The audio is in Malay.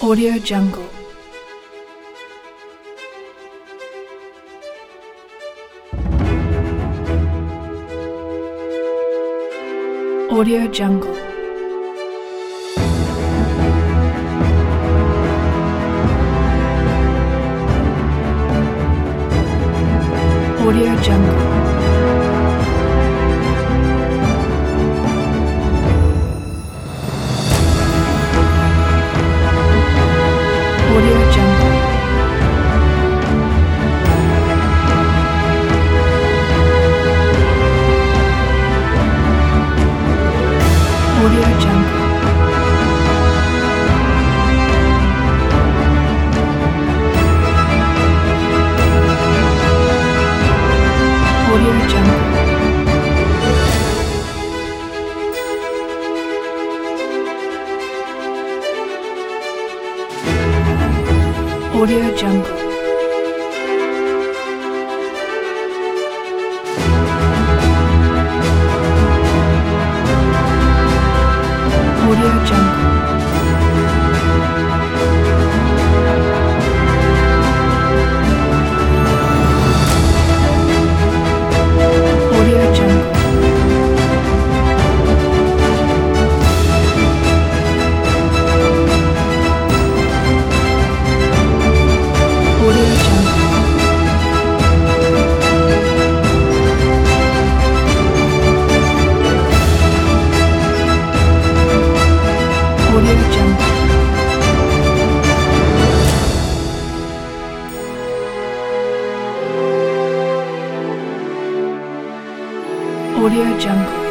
Audio Jungle. Audio Jungle. Audio Jungle. Audio Jungle. Audio Jungle. Audio Jungle. Audio Jungle. Audio Jungle. Audio Jungle. Audio Jungle. Audio Jungle. Audio Jungle.